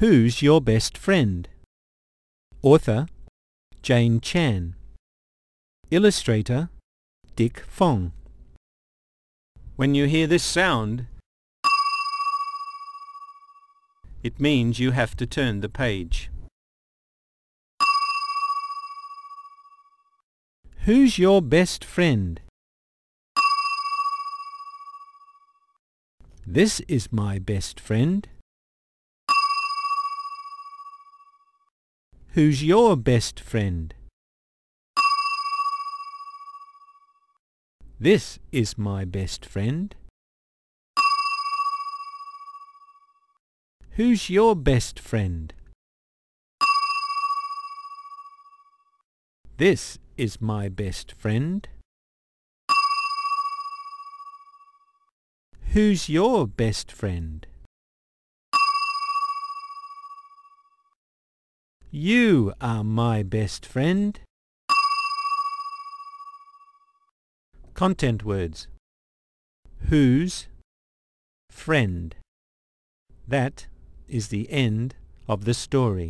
Who's your best friend? Author Jane Chan. Illustrator Dick Fong. When you hear this sound, it means you have to turn the page. Who's your best friend? This is my best friend. Who's your best friend? This is my best friend. Who's your best friend? This is my best friend. Who's your best friend? You are my best friend. Content words. Whose, friend. That is the end of the story.